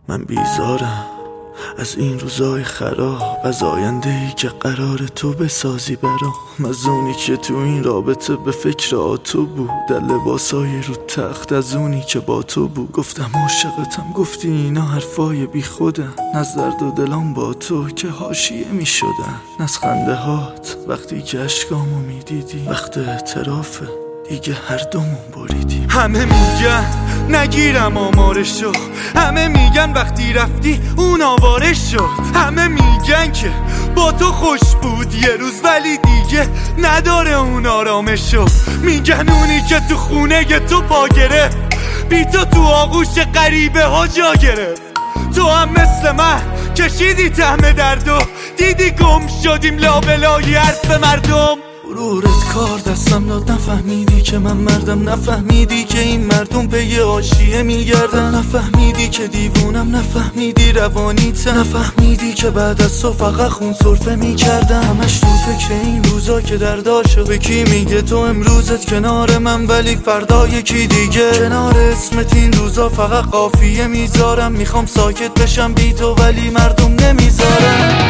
من بیزارم از این روزای خراب، از آینده‌ای که قرار تو بسازی برام، از اونی که تو این رابطه به فکر آتو بود، در لباسای رو تخت از اونی که با تو بود. گفتم عاشقتم، گفتی اینا حرفای بی خودن، از درد و دلام با تو که حاشیه می شدن، از خنده هات وقتی که اشکامو می دیدی، وقت اعترافه دیگه هر دومون بریدیم. همه میگن نگیرم آمارشو، همه میگن وقتی رفتی اون آوارش شد، همه میگن که با تو خوش بود یه روز ولی دیگه نداره اون آرامشو، میگن اونی که تو خونه تو پا گرفت، بی تو آغوش غریبه ها جا گرفت. تو هم مثل من کشیدی طعم درد و دیدی گم شدیم لابلای حرف مردم. غرورت کار دستم داد، نفهمیدی که من مردم، نفهمیدی که این مردم به یه حاشیه میگردن، نفهمیدی که دیوونم، نفهمیدی روانیتم، نفهمیدی که بعد از تو فقط خون سرفه میکردم. همش تو فکر این روزا که درداشو به کی میگه، تو امروزت کنار من ولی فردا یکی دیگه. کنار اسمت این روزا فقط قافیه میذارم، میخوام ساکت بشم بی تو ولی مردم نمیذارم.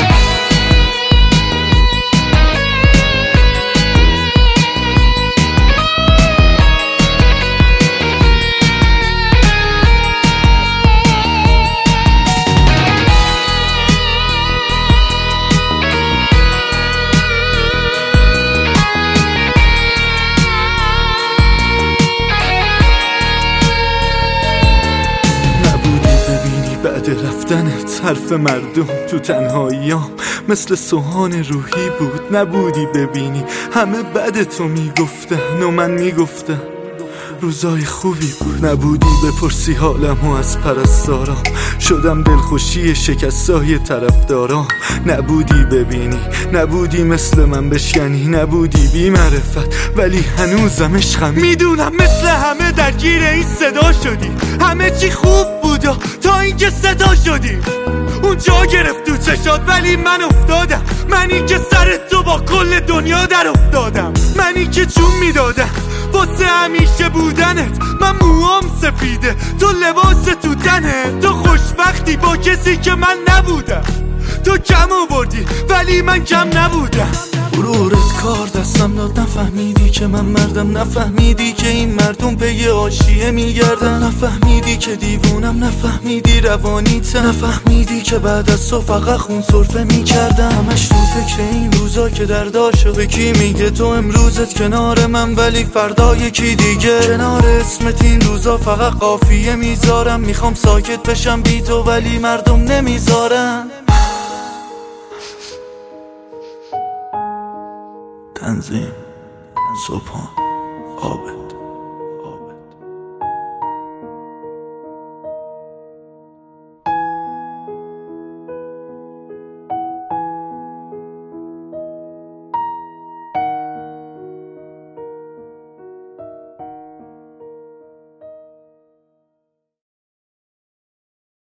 بعد رفتنت حرف مردم تو تنهاییام مثل سوهان روحی بود، نبودی ببینی همه بعد تو میگفتن و من میگفتم روزای خوبی بود، نبودی بپرسی حالمو از پرستارام، شدم دلخوشی شکستای طرفدارام، نبودی ببینی، نبودی مثل من بشکنی، نبودی بی معرفت ولی هنوزم عشقم. میدونم مثل همه درگیر این صدا شدی، همه چی خوب بود تا اینکه صدا شدی، اون جا گرفت تو چشات ولی من افتادم، منی که سر تو با کل دنیا در افتادم، منی که جون میدادم واسه همیشه بودنت، من موام سفیده تو لباس تو تنه، تو خوشبختی با کسی که من نبودم، تو کم آوردی ولی من کم نبودم. غرورت کار دستم داد، نفهمیدی که من مردم، نفهمیدی که این مردم به یه حاشیه میگردن، نفهمیدی که دیوونم، نفهمیدی روانیتم، نفهمیدی که بعد از تو فقط خون سرفه میکردم. همش تو فکر این روزا که درداشو به کی میگه، تو امروزت کنار من ولی فردا یکی دیگه. کنار اسمت این روزا فقط قافیه میذارم، میخوام ساکت بشم بی تو ولی مردم نمیذارن. تنظیم صبحان آبه.